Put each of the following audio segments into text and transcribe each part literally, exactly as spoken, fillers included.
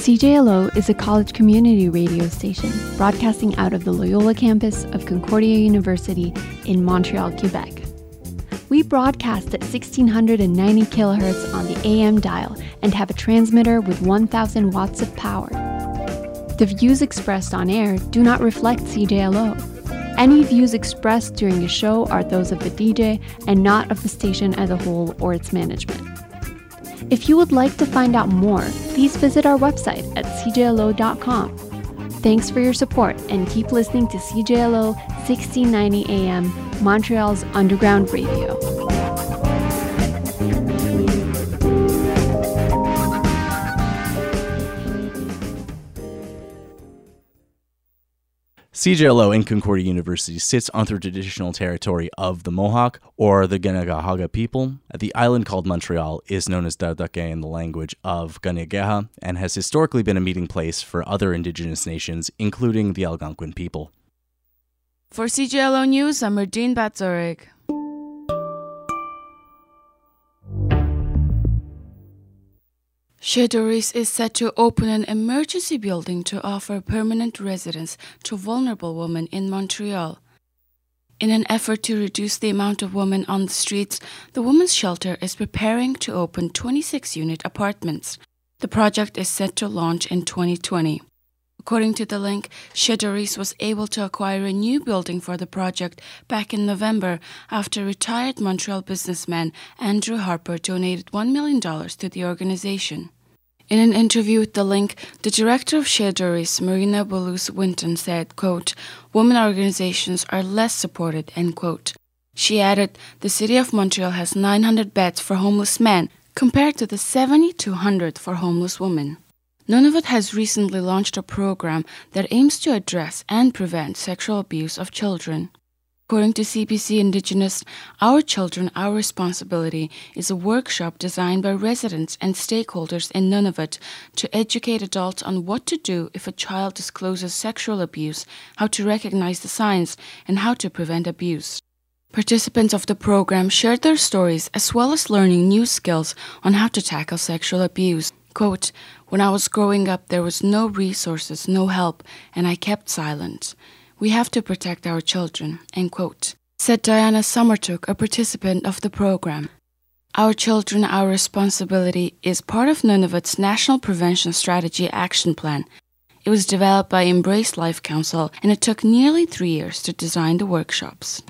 C J L O is a college community radio station broadcasting out of the Loyola campus of Concordia University in Montreal, Quebec. We broadcast at sixteen ninety kilohertz on the A M dial and have a transmitter with one thousand watts of power. The views expressed on air do not reflect C J L O. Any views expressed during a show are those of the D J and not of the station as a whole or its management. If you would like to find out more, please visit our website at c j l o dot com. Thanks for your support and keep listening to C J L O sixteen ninety A M, Montreal's underground radio. C J L O in Concordia University sits on the traditional territory of the Mohawk, or the Kanien'kehá:ka people. The island called Montreal is known as Dardake in the language of Kanien'kehá:ka and has historically been a meeting place for other indigenous nations, including the Algonquin people. For C J L O News, I'm Erdine Batzorig. Chez Doris is set to open an emergency building to offer permanent residence to vulnerable women in Montreal. In an effort to reduce the amount of women on the streets, the Women's Shelter is preparing to open twenty-six unit apartments. The project is set to launch in twenty twenty. According to the link, Chez Doris was able to acquire a new building for the project back in November after retired Montreal businessman Andrew Harper donated one million dollars to the organization. In an interview with the link, the director of Chez Doris, Marina Boulos-Winton, said, quote, "Women organizations are less supported," end quote. She added, "The city of Montreal has nine hundred beds for homeless men compared to the seven thousand two hundred for homeless women." Nunavut has recently launched a program that aims to address and prevent sexual abuse of children. According to C B C Indigenous, Our Children, Our Responsibility is a workshop designed by residents and stakeholders in Nunavut to educate adults on what to do if a child discloses sexual abuse, how to recognize the signs, and how to prevent abuse. Participants of the program shared their stories as well as learning new skills on how to tackle sexual abuse. Quote, "When I was growing up, there was no resources, no help, and I kept silent. We have to protect our children," end quote, said Diana Summertook, a participant of the program. Our Children, Our Responsibility is part of Nunavut's National Prevention Strategy Action Plan. It was developed by Embrace Life Council, and it took nearly three years to design the workshops.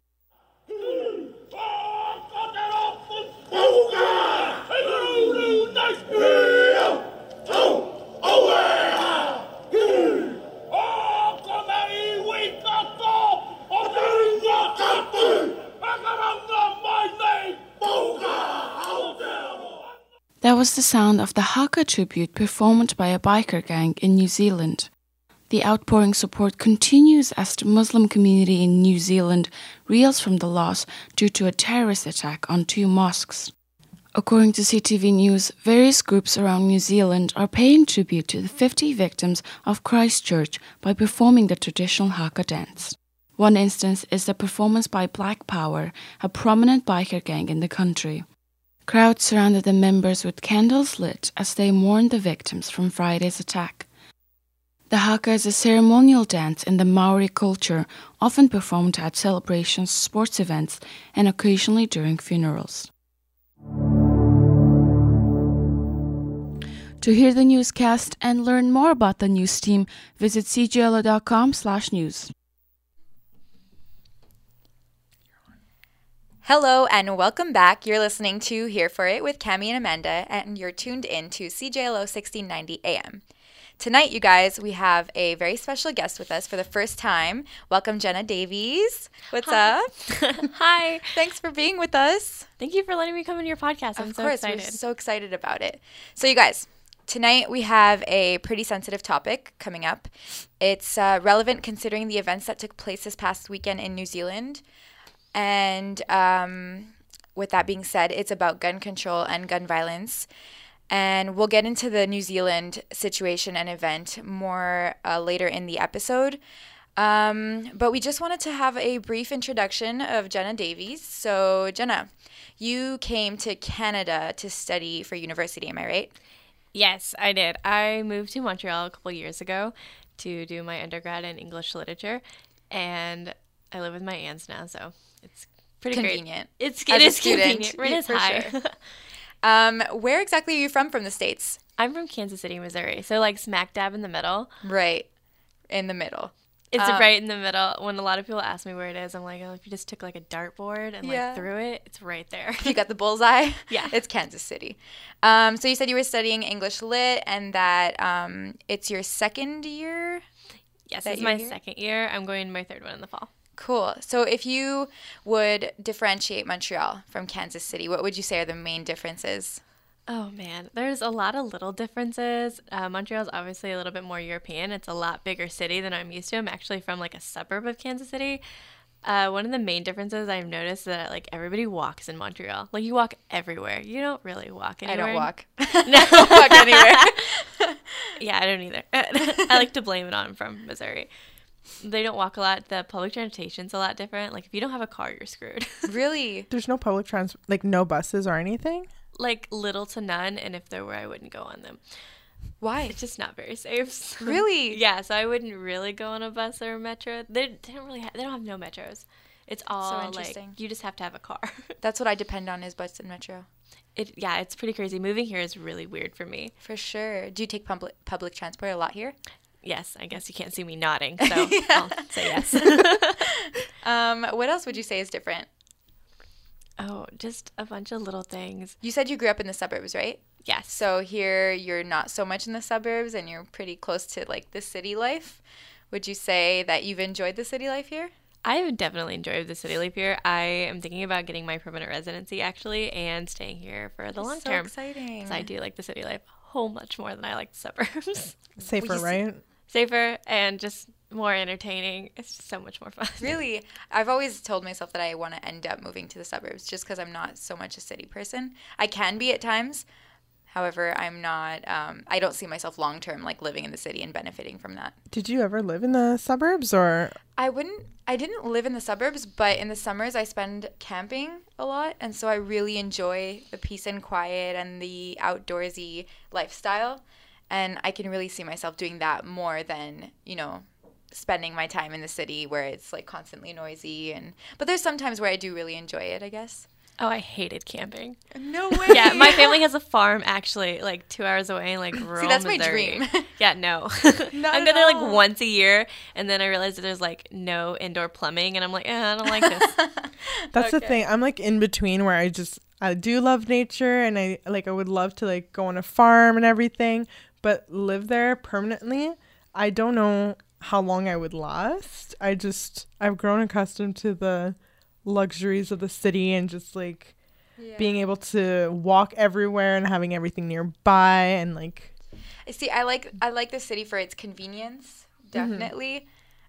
That was the sound of the Haka tribute performed by a biker gang in New Zealand. The outpouring support continues as the Muslim community in New Zealand reels from the loss due to a terrorist attack on two mosques. According to C T V News, various groups around New Zealand are paying tribute to the fifty victims of Christchurch by performing the traditional Haka dance. One instance is the performance by Black Power, a prominent biker gang in the country. Crowds surrounded the members with candles lit as they mourned the victims from Friday's attack. The Haka is a ceremonial dance in the Maori culture, often performed at celebrations, sports events, and occasionally during funerals. To hear the newscast and learn more about the news team, visit c j l o dot com slash news. Hello and welcome back. You're listening to Here for It with Cami and Amanda, and you're tuned in to C J L O sixteen ninety A M. Tonight, you guys, we have a very special guest with us for the first time. Welcome, Jenna Davies. What's Hi. up? Hi. Thanks for being with us. Thank you for letting me come into your podcast. I'm of so course, excited. We're so excited about it. So, you guys, tonight we have a pretty sensitive topic coming up. It's uh, relevant considering the events that took place this past weekend in New Zealand. And um, with that being said, it's about gun control and gun violence. And we'll get into the New Zealand situation and event more uh, later in the episode. Um, but we just wanted to have a brief introduction of Jenna Davies. So, Jenna, you came to Canada to study for university, am I right? Yes, I did. I moved to Montreal a couple years ago to do my undergrad in English literature, and I live with my aunts now, so it's pretty Convenient. great. It's As it a is student, convenient. Rent is for high. sure. Um, where exactly are you from from the States? I'm from Kansas City, Missouri, so like smack dab in the middle. Right. In the middle. It's Um, right in the middle. When a lot of people ask me where it is, I'm like, oh, if you just took like a dartboard and Yeah. like threw it, it's right there. You got the bullseye? Yeah. It's Kansas City. Um, so you said you were studying English Lit and that um, it's your second year? Yes, that this is you're my here? second year. I'm going to my third one in the fall. Cool. So if you would differentiate Montreal from Kansas City, what would you say are the main differences? Oh man, there's a lot of little differences. Uh, Montreal's obviously a little bit more European. It's a lot bigger city than I'm used to. I'm actually from like a suburb of Kansas City. Uh, one of the main differences I've noticed is that like everybody walks in Montreal. Like you walk everywhere. You don't really walk anywhere. I don't walk. No. I don't walk anywhere. Yeah, I don't either. I like to blame it on I'm from Missouri. They don't walk a lot. The public transportation's a lot different. Like if you don't have a car, you're screwed. Really? There's no public trans, like no buses or anything. Like little to none, and if there were, I wouldn't go on them. Why? It's just not very safe. Really? Yeah, so I wouldn't really go on a bus or a metro. They, they don't really have, they don't have no metros. It's all interesting. like you just have to have a car. That's what I depend on is bus and metro. It yeah, it's pretty crazy. Moving here is really weird for me. For sure. Do you take public public transport a lot here? Yes, I guess you can't see me nodding, so I'll say yes. Um, what else would you say is different? Oh, just a bunch of little things. You said you grew up in the suburbs, right? Yes. So here you're not so much in the suburbs and you're pretty close to like the city life. Would you say that you've enjoyed the city life here? I've definitely enjoyed the city life here. I am thinking about getting my permanent residency actually and staying here for the long so term. exciting. 'Cause I do like the city life a whole much more than I like the suburbs. Safer, Well, you right? Safer and just more entertaining. It's just so much more fun. Really? I've always told myself that I want to end up moving to the suburbs just because I'm not so much a city person. I can be at times. However, I'm not, um, I don't see myself long term like living in the city and benefiting from that. Did you ever live in the suburbs or? I wouldn't, I didn't live in the suburbs, but in the summers I spend camping a lot. And so I really enjoy the peace and quiet and the outdoorsy lifestyle. And I can really see myself doing that more than, you know, spending my time in the city where it's like constantly noisy. And but there's some times where I do really enjoy it, I guess. Oh, I hated camping. No way. Yeah, my family has a farm actually, like two hours away in like rural See, that's my Missouri. dream. Yeah, no. Not I'm at good there like all. once a year, and then I realized that there's like no indoor plumbing, and I'm like, eh, I don't like this. That's the Okay. thing. I'm like in between where I just I do love nature and I like I would love to like go on a farm and everything, but live there permanently. I don't know how long I would last. I just I've grown accustomed to the luxuries of the city and just like Yeah. being able to walk everywhere and having everything nearby and like See, I like I like the city for its convenience, definitely.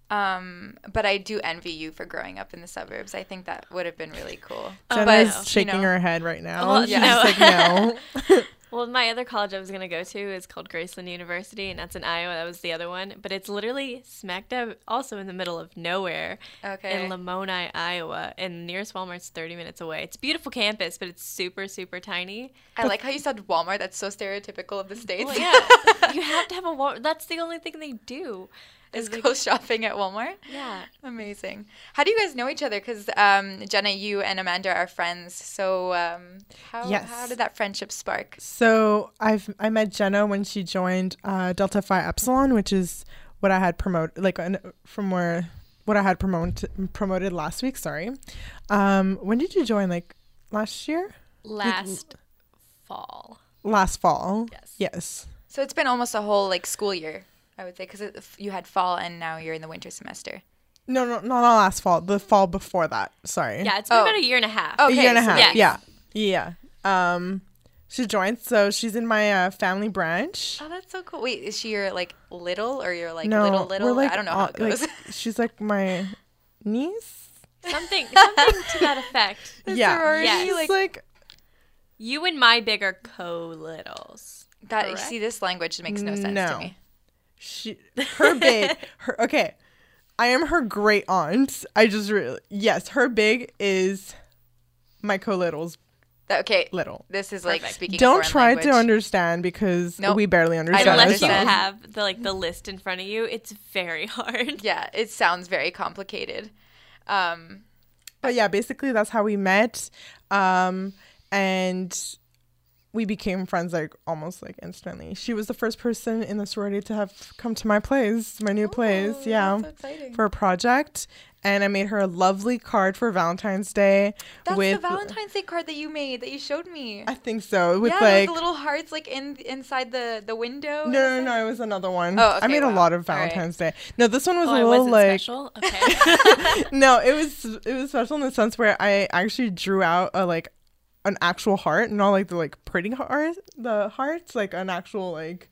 Um, but I do envy you for growing up in the suburbs. I think that would have been really cool. Jenna's But, you shaking know, her head right now. Well, She's yeah. just like no. Well, my other college I was going to go to is called Graceland University, and that's in Iowa. That was the other one. But it's literally smack dab also in the middle of nowhere Okay. in Lamoni, Iowa. And the nearest Walmart's thirty minutes away. It's a beautiful campus, but it's super, super tiny. I like how you said Walmart. That's so stereotypical of the States. Well, yeah. You have to have a Walmart. That's the only thing they do. Is Is like- go shopping at Walmart. Yeah. Amazing. How do you guys know each other? Because um, Jenna, you and Amanda are friends. So um, how Yes. how did that friendship spark? So I've I met Jenna when she joined uh, Delta Phi Epsilon, which is what I had promoted, like uh, from where what I had promoted promoted last week. Sorry. Um, when did you join? Like last year? Last fall. Last fall. Yes. Yes. So it's been almost a whole like school year, I would say, because you had fall and now you're in the winter semester. No, no, no, not last fall. The fall before that. Sorry. Yeah, it's been Oh. about a year and a half. Oh. A year and a so half. yes. Yeah. Yeah. Um, she joined, so she's in my uh, family branch. Oh, that's so cool. Wait, is she your like little or your like no, little little? we're like I don't know how it uh, goes. Like, she's like my niece. Something something to that effect. The yeah. sorority, Yes. She's like, like You and my big are co-littles. that. correct? See, this language makes no sense No. to me. she her big her okay. I am her great aunt. I just really yes, her big is my co-little's Okay. little. This is like Perfect. speaking. Don't a try language. to understand because Nope. we barely understand don't Unless you understand. have the like the list in front of you, it's very hard. Yeah, it sounds very complicated. Um, But yeah, basically that's how we met. Um, and we became friends like almost like instantly. She was the first person in the sorority to have come to my place, my new place. oh, Yeah. that's so exciting. For a project. And I made her a lovely card for Valentine's Day. That's with, the Valentine's Day card that you made that you showed me. I think so. With yeah, like the little hearts like in inside the the window. No, no, no, it was another one. Oh, I okay, made a wow. lot of All right. Valentine's Day. No, this one was Oh, a I little wasn't like special. Okay. no, it was it was special in the sense where I actually drew out a like an actual heart, not like the like pretty heart, the hearts, like an actual like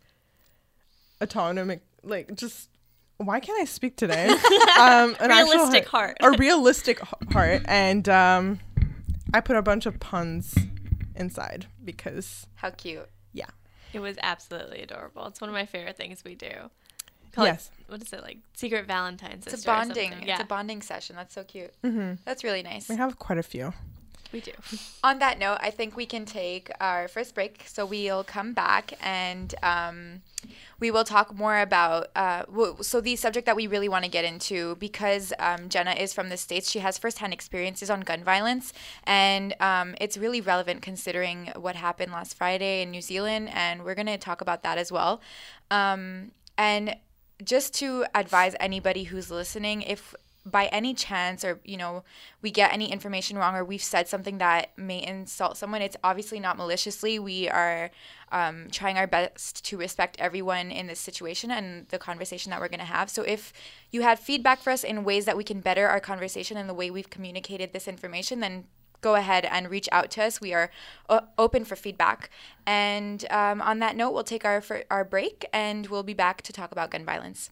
autonomic, like just why can't I speak today? Um, an actual Realistic heart. a realistic h- heart, and um, I put a bunch of puns inside because How cute. yeah, It was absolutely adorable. It's one of my favorite things we do. Call yes, It, what is it like? Secret Valentine's. It's a sister or bonding. something. It's Yeah, a bonding session. That's so cute. mm-hmm. That's really nice. we have quite a few. we do. On that note, I think we can take our first break. So we'll come back and um, we will talk more about. Uh, w- so the subject that we really want to get into, because um, Jenna is from the States, she has firsthand experiences on gun violence, and um, it's really relevant considering what happened last Friday in New Zealand, and we're going to talk about that as well. Um, and just to advise anybody who's listening, if by any chance or you know we get any information wrong or we've said something that may insult someone, it's obviously not maliciously. We are um, trying our best to respect everyone in this situation and the conversation that we're going to have. So if you had feedback for us in ways that we can better our conversation and the way we've communicated this information, then go ahead and reach out to us. We are o- open for feedback. And um, on that note, we'll take our for our break and we'll be back to talk about gun violence.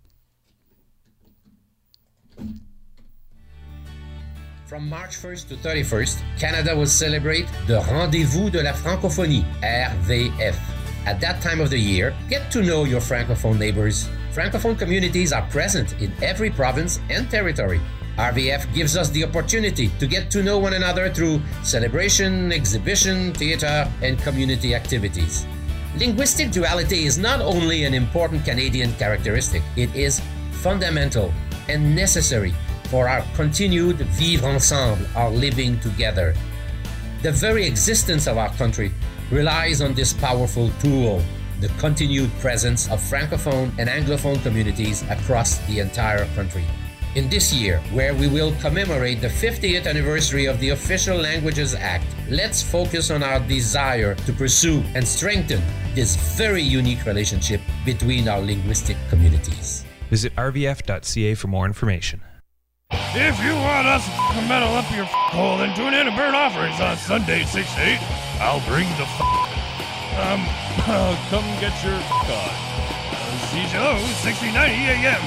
From March first to thirty-first, Canada will celebrate the Rendezvous de la Francophonie, R V F. At that time of the year, get to know your Francophone neighbors. Francophone communities are present in every province and territory. R V F gives us the opportunity to get to know one another through celebration, exhibition, theater, and community activities. Linguistic duality is not only an important Canadian characteristic, it is fundamental and necessary for our continued vivre ensemble, our living together. The very existence of our country relies on this powerful tool, the continued presence of Francophone and Anglophone communities across the entire country. In this year, where we will commemorate the fiftieth anniversary of the Official Languages Act, let's focus on our desire to pursue and strengthen this very unique relationship between our linguistic communities. Visit r v f dot c a for more information. If you want us to metal up your hole, then tune in to Bird Offerings on Sunday, six to eight. I'll bring the f***. Um, come get your f*** on. Uh, C J O, sixty ninety A M.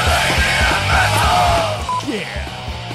Yeah.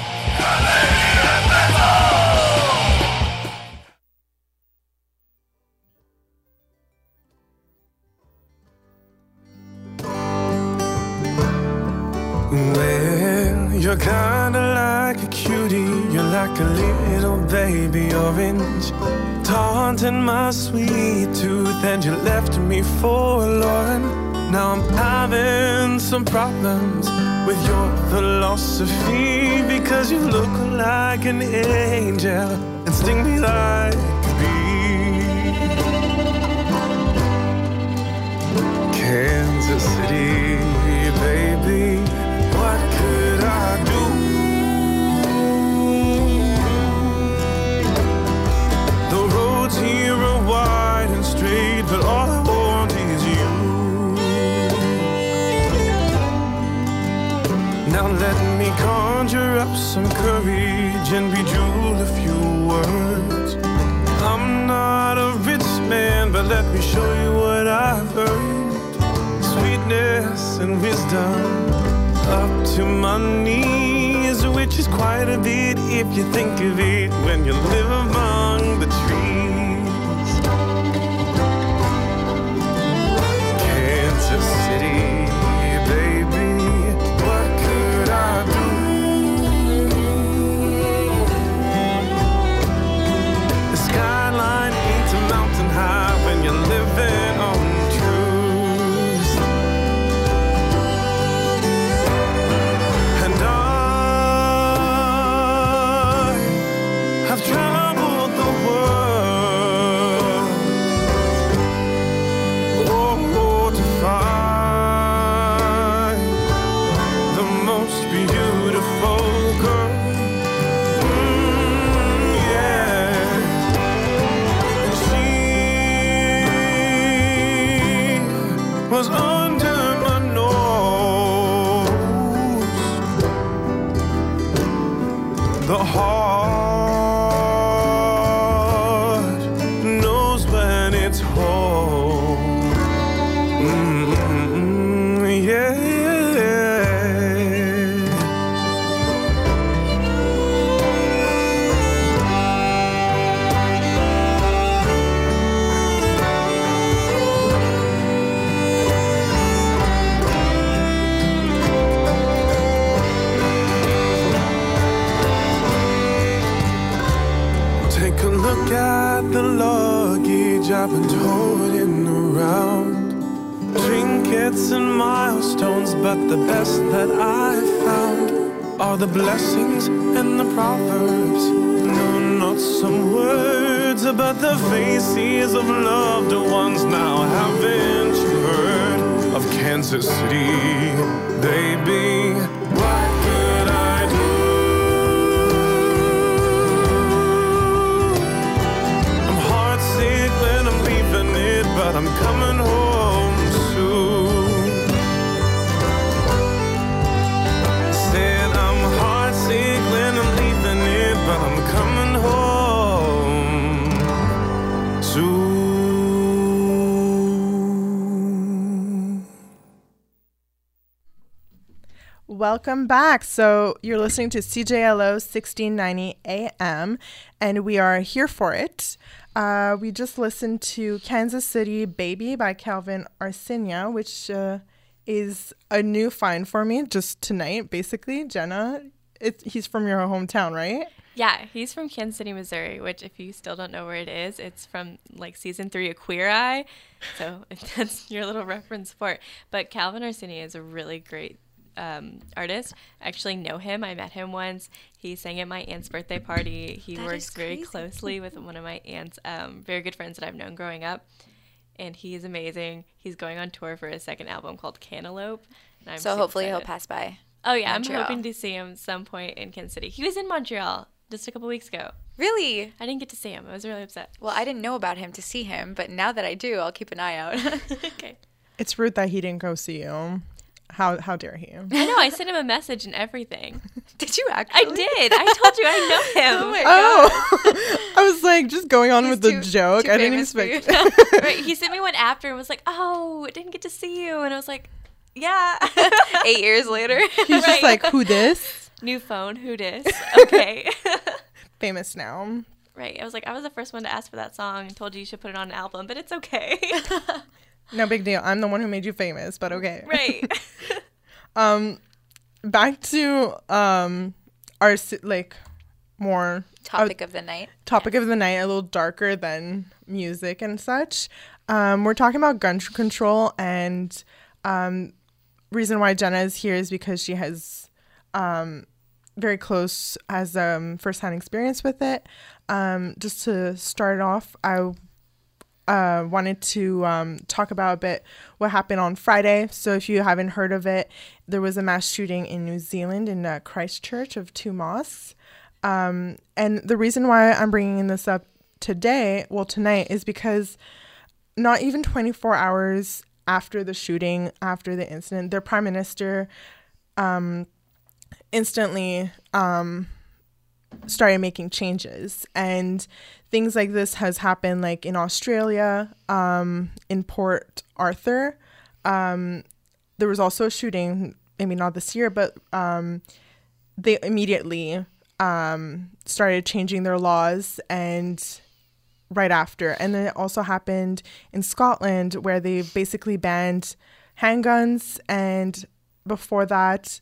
Well, you're kinda like a cutie, you're like a little baby orange, taunting my sweet tooth, and you left me forlorn. Now I'm having some problems with your philosophy, because you look like an angel and sting me like a bee. Kansas City, baby, what could I do? The roads here are wide and straight, but all I want is you. Now let me conjure up some courage and bejewel a few words. I'm not a rich man, but let me show you what I've earned. Sweetness and wisdom up to my knees, which is quite a bit if you think of it when you live among the trees. Kansas City, baby, what could I do? The sky The heart knows when it's home. Mm-hmm, yeah. Take a look at the luggage I've been toting around. Trinkets and milestones, but the best that I've found are the blessings and the proverbs. No, not some words, but the faces of loved ones now. Haven't you heard of Kansas City, baby? What could I do? When I'm leaving it, but I'm coming home soon. Said I'm heartsick when I'm leaving it, but I'm coming home soon. Welcome back. So you're listening to C J L O sixteen ninety A M, and we are here for it. Uh, we just listened to Kansas City Baby by Calvin Arsenia, which uh, is a new find for me just tonight, basically. Jenna, it, he's from your hometown, right? Yeah, he's from Kansas City, Missouri, which if you still don't know where it is, it's from like season three of Queer Eye. So that's your little reference for it. But Calvin Arsenia is a really great Um, artist. I actually know him. I met him once. He sang at my aunt's birthday party. He That works is very crazy. closely with one of my aunt's um, very good friends that I've known growing up. And he's amazing. He's going on tour for his second album called Cantaloupe. And I'm So super hopefully excited. he'll pass by. Oh, yeah. Montreal. I'm hoping to see him some point in Kansas City. He was in Montreal just a couple weeks ago. Really? I didn't get to see him. I was really upset. Well, I didn't know about him to see him, but now that I do, I'll keep an eye out. Okay. It's rude that he didn't go see you. How how dare he? I know. I sent him a message and everything. Did you actually? I did. I told you I know him. Oh my Oh, god. I was like just going on He's with the too- joke. too I didn't famous for expect. Right. He sent me one after and was like, "Oh, I didn't get to see you," and I was like, "Yeah." Eight years later. He's just like, who this? New phone. Who dis? Okay. Famous now. Right. I was like, I was the first one to ask for that song and told you you should put it on an album, but it's okay. No big deal. I'm the one who made you famous, but okay. Right. Um, back to um our si- like more Topic uh, of the night. topic of the night, a little darker than music and such. Um, we're talking about gun control, and um, reason why Jenna is here is because she has um very close has um firsthand experience with it. Um, just to start off, I uh, wanted to um, talk about a bit what happened on Friday. So if you haven't heard of it, there was a mass shooting in New Zealand in uh, Christchurch of two mosques. Um, and the reason why I'm bringing this up today, well, tonight, is because not even twenty-four hours after the shooting, after the incident, their prime minister um, instantly um, started making changes. And things like this has happened like in Australia, um, in Port Arthur. Um, there was also a shooting, maybe not this year, but um, they immediately um, started changing their laws and right after. And then it also happened in Scotland where they basically banned handguns. And before that,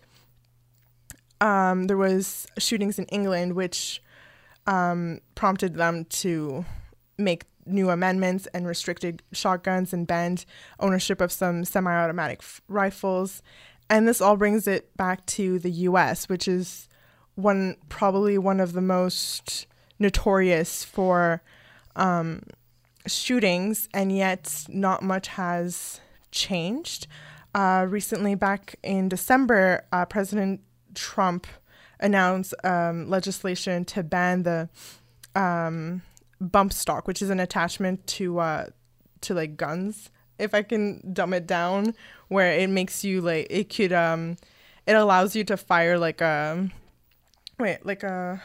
um, there was shootings in England, which um, prompted them to make new amendments and restricted shotguns and banned ownership of some semi-automatic f- rifles. And this all brings it back to the U S, which is one probably one of the most notorious for um, shootings, and yet not much has changed. Uh, recently, back in December, uh, President Trump announced um, legislation to ban the um, bump stock, which is an attachment to uh, to like guns. If I can dumb it down, where it makes you like it could um, it allows you to fire like a wait, like a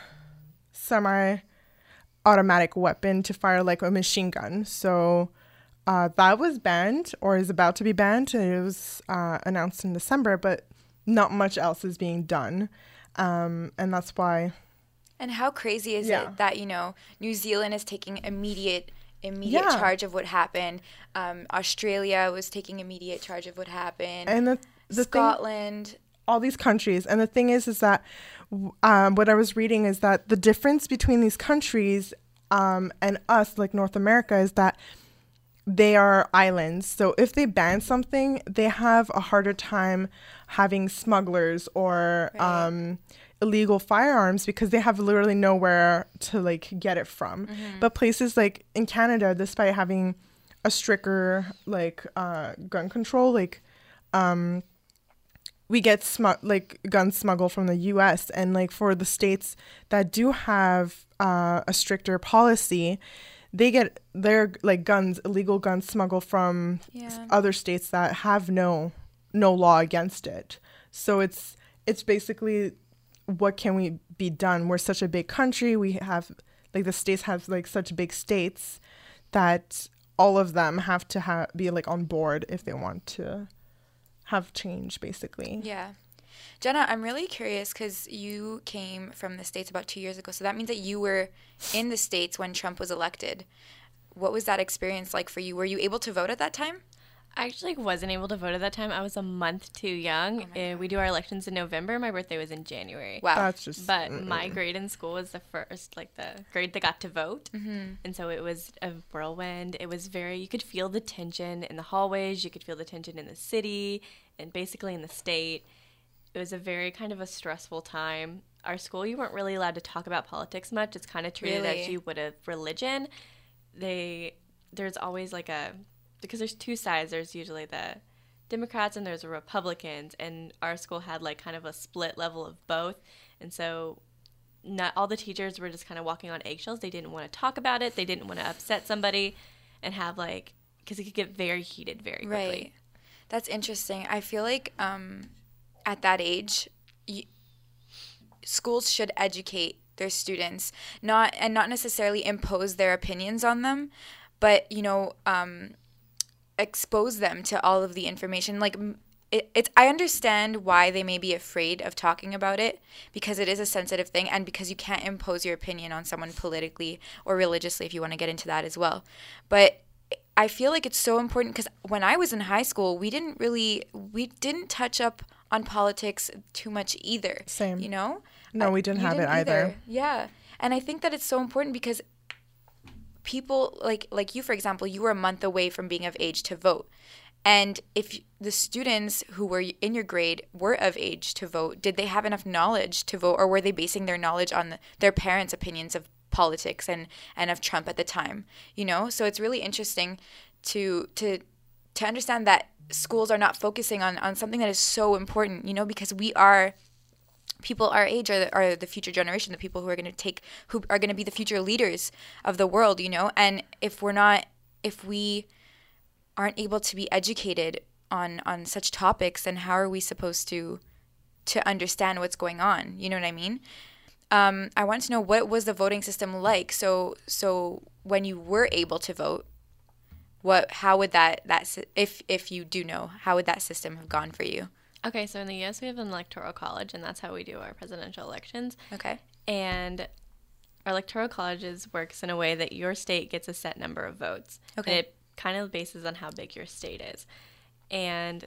semi-automatic weapon to fire like a machine gun. So uh, that was banned or is about to be banned. It was uh, announced in December, but not much else is being done. Um, and that's why. And how crazy is Yeah. it that, you know, New Zealand is taking immediate immediate Yeah. charge of what happened. Um, Australia was taking immediate charge of what happened. And the, the thing, Scotland. all these countries. And the thing is, is that um, what I was reading is that the difference between these countries um, and us, like North America, is that they are islands. So if they ban something, they have a harder time having smugglers or Right. um, illegal firearms because they have literally nowhere to like get it from. Mm-hmm. But places like in Canada, despite having a stricter like uh, gun control, like um, we get smu- like guns smuggled from the U S and like for the states that do have uh, a stricter policy, they get their like guns, illegal guns smuggled from Yeah. s- other states that have no no law against it. So it's it's basically what can we be done? We're such a big country. We have like the states have like such big states that all of them have to ha- be like on board if they want to have change, basically. Yeah. Jenna, I'm really curious because you came from the States about two years ago. So that means that you were in the States when Trump was elected. What was that experience like for you? Were you able to vote at that time? I actually wasn't able to vote at that time. I was a month too young. Uh, we do our elections in November. My birthday was in January. Wow. That's just But mm-mm. my grade in school was the first, like the grade that got to vote. Mm-hmm. And so it was a whirlwind. It was very, you could feel the tension in the hallways. You could feel the tension in the city and basically in the state. It was a very kind of a stressful time. Our school, you weren't really allowed to talk about politics much. It's kind of treated Really? as you would a religion. They, there's always like a, because there's two sides. There's usually the Democrats and there's the Republicans. And our school had like kind of a split level of both. And so not all the teachers were just kind of walking on eggshells. They didn't want to talk about it. They didn't want to upset somebody and have like, because it could get very heated very quickly. Right. That's interesting. I feel like um, at that age, y- schools should educate their students, not and not necessarily impose their opinions on them, but you know, um, expose them to all of the information. Like m- it, it's, I understand why they may be afraid of talking about it because it is a sensitive thing, and because you can't impose your opinion on someone politically or religiously if you want to get into that as well. But I feel like it's so important because when I was in high school, we didn't really, we didn't touch up on politics too much either. Same. You know? No, Uh, we didn't you have it either. Yeah. And I think that it's so important because people like like you, for example, you were a month away from being of age to vote. And if the students who were in your grade were of age to vote, did they have enough knowledge to vote, or were they basing their knowledge on the, their parents' opinions of politics and, and of Trump at the time? You know, so it's really interesting to to to understand that schools are not focusing on, on something that is so important, you know, because we are people our age are the, are the future generation, the people who are going to take, who are going to be the future leaders of the world, you know, and if we're not, if we aren't able to be educated on, on such topics, then how are we supposed to, to understand what's going on? You know what I mean? Um, I want to know, what was the voting system like? So, so when you were able to vote, what, how would that, that, sy- if, if you do know, how would that system have gone for you? Okay, so in the U S we have an electoral college, and that's how we do our presidential elections. Okay. And our electoral colleges works in a way that your state gets a set number of votes. Okay. And it kind of bases on how big your state is. And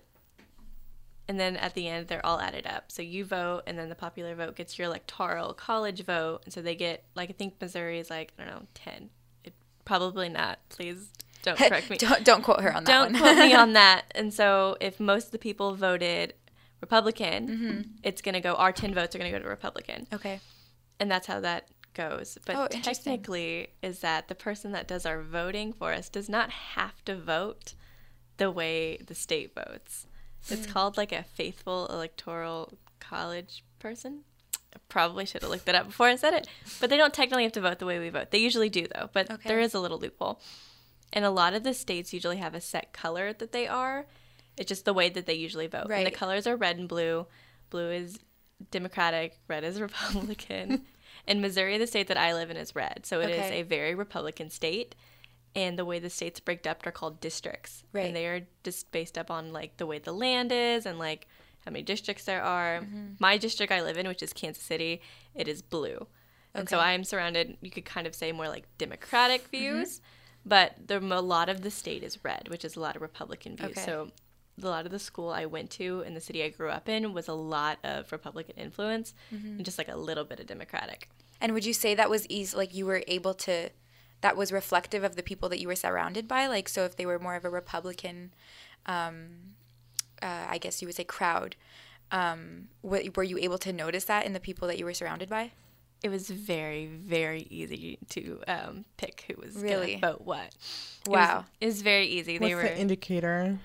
and then at the end, they're all added up. So you vote, and then the popular vote gets your electoral college vote. And so they get, like, I think Missouri is like, I don't know, ten. It, probably not. Please don't correct me. don't, don't quote her on that Don't one. quote me on that. And so if most of the people voted Republican, Mm-hmm. it's going to go, our ten votes are going to go to Republican. Okay. And that's how that goes. But Oh, interesting. technically is that the person that does our voting for us does not have to vote the way the state votes. It's Hmm. called like a faithful electoral college person. I probably should have looked that up before I said it. But they don't technically have to vote the way we vote. They usually do, though. But Okay. there is a little loophole. And a lot of the states usually have a set color that they are. It's just the way that they usually vote. And Right. the colors are red and blue. Blue is Democratic, red is Republican. In Missouri, the state that I live in is red. So it Okay. is a very Republican state. And the way the states break up are called districts. Right. And they are just based up on, like, the way the land is and, like, how many districts there are. Mm-hmm. My district I live in, which is Kansas City, it is blue. And so Okay. I'm surrounded, you could kind of say more like Democratic Mm-hmm. views. But the, a lot of the state is red, which is a lot of Republican views. Okay. So a lot of the school I went to in the city I grew up in was a lot of Republican influence Mm-hmm. and just like a little bit of Democratic. And would you say that was easy, like you were able to, that was reflective of the people that you were surrounded by? Like, so if they were more of a Republican, um, uh, I guess you would say crowd, um, w- were you able to notice that in the people that you were surrounded by? It was very, very easy to um, pick who was Really? going to vote what. It was- Wow. It was, very easy. What's They were. the indicator?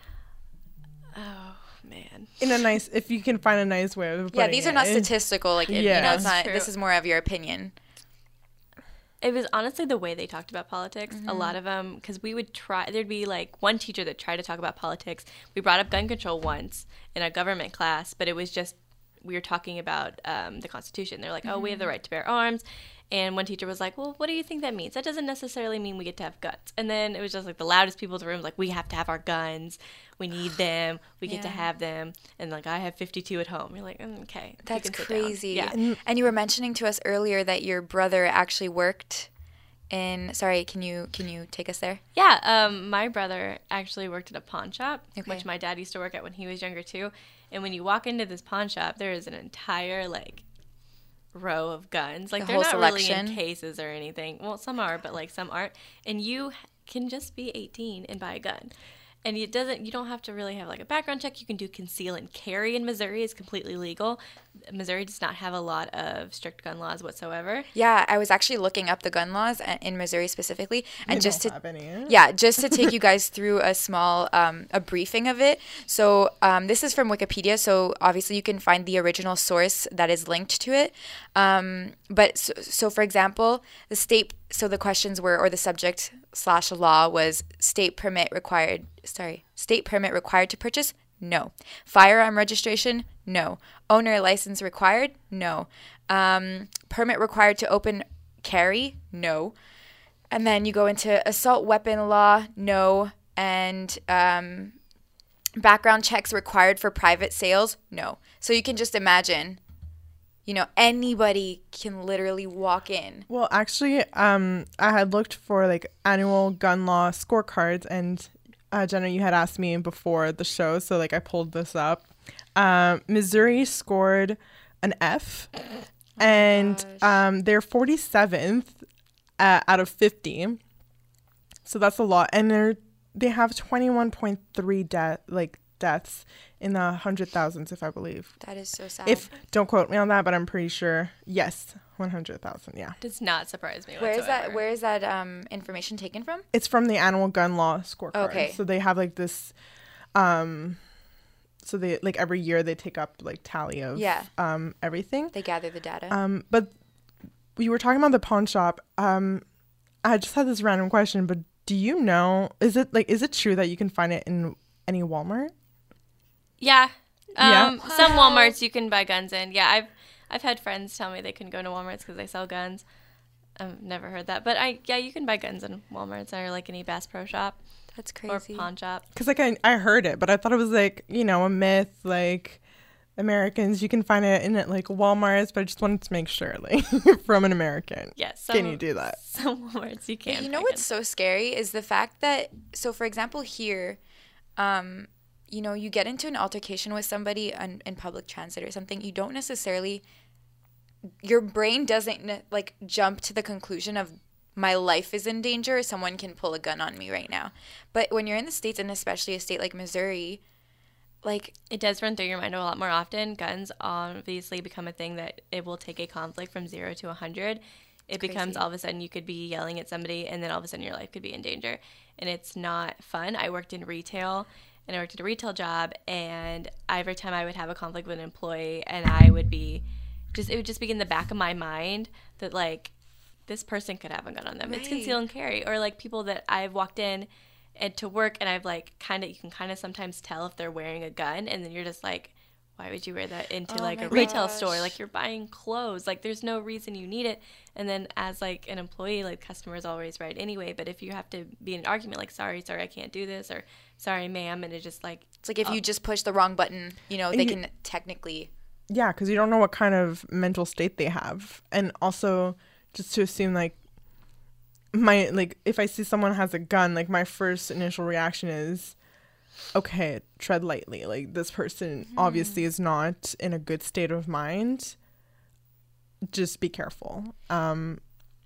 Oh, man. In a nice, if you can find a nice way of putting Yeah, these are not it. statistical. Like, it, you Yeah. know, it's That's not, this true. is more of your opinion. It was honestly the way they talked about politics. Mm-hmm. A lot of them, because we would try, there'd be like one teacher that tried to talk about politics. We brought up gun control once in a government class, but it was just, we were talking about um, the Constitution. They're like, oh, we have the Mm-hmm. right to bear arms. And one teacher was like, well, what do you think that means? That doesn't necessarily mean we get to have guns. And then it was just like the loudest people in the room, like, we have to have our guns. We need them. We get to Yeah. have them. And like, I have fifty-two at home. You're like, mm, okay. you That's can sit down." crazy. Yeah. And you were mentioning to us earlier that your brother actually worked in, sorry, can you, can you take us there? Yeah, um, my brother actually worked at a pawn shop, Okay. which my dad used to work at when he was younger too. And when you walk into this pawn shop, there is an entire like row of guns. Like The they're whole not really selection? in cases or anything. Well, some are, but like some aren't. And you can just be eighteen and buy a gun. And it doesn't. You don't have to really have like a background check. You can do conceal and carry in Missouri. It's completely legal. Missouri does not have a lot of strict gun laws whatsoever. Yeah, I was actually looking up the gun laws a- in Missouri specifically, and They just don't to have any. yeah, just to take you guys through a small um, a briefing of it. So um, this is from Wikipedia. So obviously you can find the original source that is linked to it. Um, but so, so for example, the state. So the questions were, or the subject slash law was state permit required. Sorry, state permit required to purchase. No. Firearm registration? No. Owner license required? No. Um, permit required to open carry? No. And then you go into assault weapon law? No. And um, background checks required for private sales? No. So you can just imagine, you know, anybody can literally walk in. Well, actually, um, I had looked for like annual gun law scorecards, and uh, Jenna, you had asked me before the show, so like I pulled this up. Um, Missouri scored an F, and um, they're forty-seventh uh, out of fifty, so that's a lot. And they're they have twenty-one point three death like deaths in the hundred thousands, if I believe. That is so sad. If don't quote me on that, but I'm pretty sure yes, one hundred thousand. Yeah. Does not surprise me where is whatsoever. that? Where is that um, information taken from? It's from the annual gun law scorecard. Okay. So they have like this, um, so they like every year they take up like tally of Yeah. um everything. They gather the data. Um, but we were talking about the pawn shop. Um, I just had this random question, but do you know? Is it like is it true that you can find it in any Walmart? Yeah. Yeah. Um, Some Walmarts you can buy guns in. Yeah, I've I've had friends tell me they can go to Walmarts because they sell guns. I've never heard that, but I yeah you can buy guns in Walmarts or like any Bass Pro Shop That's or crazy. pawn shop. Because like I I heard it, but I thought it was like you know a myth. Like Americans, you can find it in like Walmarts, but I just wanted to make sure like from an American. Yes. Can you do that? Some Walmarts you But can. you know buy what's guns. so scary is the fact that, so for example, here, um, you know, you get into an altercation with somebody on, in public transit or something, you don't necessarily, your brain doesn't ne- like jump to the conclusion of my life is in danger, someone can pull a gun on me right now. But when you're in the States, and especially a state like Missouri, like, It does run through your mind a lot more often. Guns obviously become a thing that it will take a conflict from zero to a hundred. It becomes crazy. all of a sudden you could be yelling at somebody, and then all of a sudden your life could be in danger, and it's not fun. I worked in retail, and I worked at a retail job, and every time I would have a conflict with an employee, and I would be just it would just be in the back of my mind that like this person could have a gun on them. It's Right. conceal and carry, or like people that I've walked in and to work, and I've like kind of you can kind of sometimes tell if they're wearing a gun, and then you're just like, why would you wear that into Oh like my a retail gosh. store? Like, you're buying clothes. Like, there's no reason you need it. And then as like an employee, like, customer's always right anyway. But if you have to be in an argument, like, sorry, sorry, I can't do this, or sorry, ma'am, and it just like, It's like if oh. you just push the wrong button, you know, they You- can technically. Yeah, because you don't know what kind of mental state they have. And also, just to assume, like, my, like, if I see someone has a gun, like, my first initial reaction is, okay, tread lightly. Like, this person Mm-hmm. obviously is not in a good state of mind. Just be careful. Um,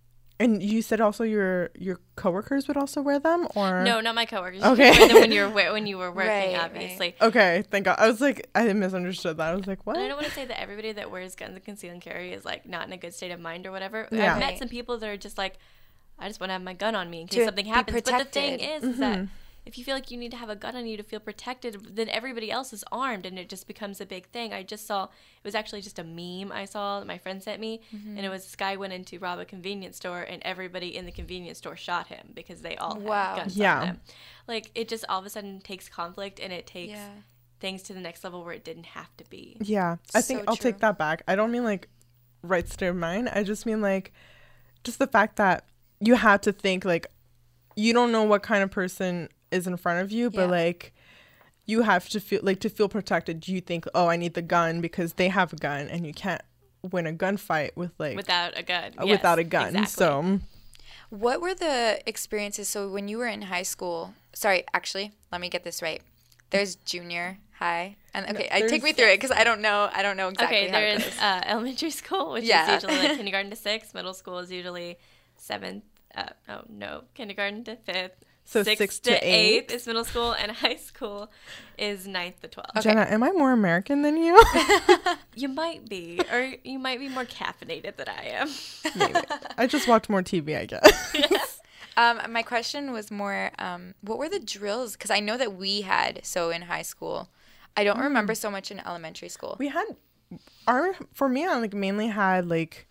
and you said also your your coworkers would also wear them, or no, not my coworkers. Okay. You could wear them when you were when you were working, Right, right. obviously. Okay, thank God. I was like, I misunderstood that. I was like, what? And I don't want to say that everybody that wears guns and conceal and carry is like not in a good state of mind or whatever. Yeah. I've met Right. some people that are just like, I just want to have my gun on me in case To something be happens. But the thing protected. is, is that if you feel like you need to have a gun on you to feel protected, then everybody else is armed, and it just becomes a big thing. I just saw, it was actually just a meme I saw that my friend sent me, Mm-hmm. and it was this guy went in to rob a convenience store, and everybody in the convenience store shot him because they all Wow. had guns Yeah. on them. Like, it just all of a sudden takes conflict, and it takes Yeah. things to the next level where it didn't have to be. Yeah, I think So I'll take true. that back. I don't mean like right state of mind. I just mean like just the fact that you have to think like you don't know what kind of person is in front of you, but Yeah. like you have to feel like to feel protected. You think, oh, I need the gun because they have a gun, and you can't win a gunfight with like Without a gun. uh, Yes, without a gun. exactly. So What were the experiences? So when you were in high school, sorry, actually, let me get this right. There's junior high, and okay, I take there's- me through it because I don't know. I don't know exactly Okay, how there it is goes. uh, elementary school, which Yeah. is usually like kindergarten to sixth. Middle school is usually seventh. Uh, oh no, kindergarten to fifth. So sixth sixth to to eighth? eighth is middle school, and high school is ninth to twelfth. Jenna, am I more American than you? You might be, or you might be more caffeinated than I am. Maybe. I just watch more T V, I guess. Um, my question was more, um, what were the drills? Because I know that we had so in high school. I don't remember so much in elementary school. We had our for me I like mainly had like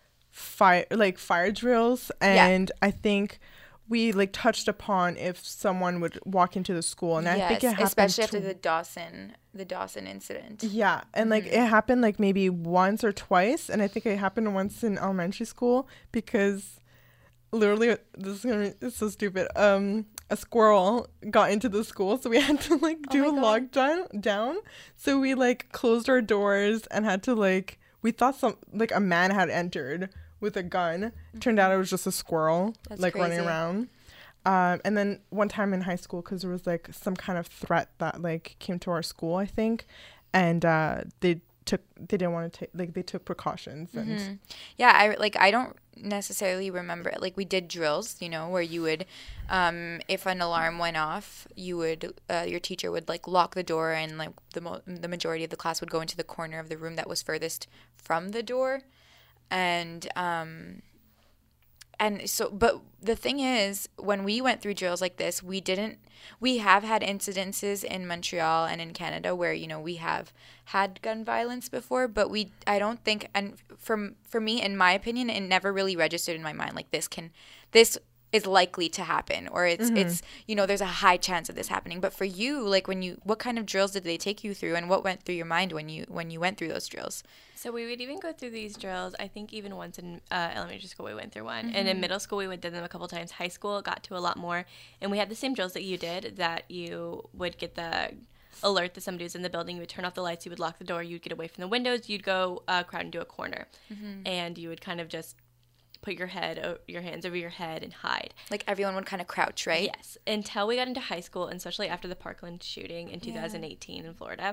fire like fire drills, and I think we like touched upon if someone would walk into the school, and I think it happened especially to- after the Dawson, the Dawson incident. yeah, and like it happened like maybe once or twice, and I think it happened once in elementary school because literally this is gonna be, it's so stupid. Um, a squirrel got into the school, so we had to like do a lockdown down. So we like closed our doors and had to like we thought some like a man had entered with a gun. Turned out it was just a squirrel That's like running crazy. around. Um, and then one time in high school, because there was like some kind of threat that like came to our school, I think, and uh, they took they didn't want to take like they took precautions and Mhm. Yeah, I like I don't necessarily remember like we did drills, you know, where you would um if an alarm went off, you would uh, your teacher would like lock the door, and like the mo- the majority of the class would go into the corner of the room that was furthest from the door. And um and so but the thing is, when we went through drills like this, we didn't we have had incidences in Montreal and in Canada where, you know, we have had gun violence before, but we I don't think, and from for me, in my opinion, it never really registered in my mind like this can this is likely to happen, or it's it's you know, there's a high chance of this happening. But for you, like when you what kind of drills did they take you through, and what went through your mind when you when you went through those drills? So we would even go through these drills. I think even once in uh, elementary school we went through one, and in middle school we would did them a couple times. High school it got to a lot more, and we had the same drills that you did. That you would get the alert that somebody was in the building. You would turn off the lights. You would lock the door. You'd get away from the windows. You'd go uh, crowd into a corner, and you would kind of just put your head, o- your hands over your head, and hide. Like everyone would kind of crouch, right? Yes, until we got into high school, and especially after the Parkland shooting in two thousand eighteen in Florida,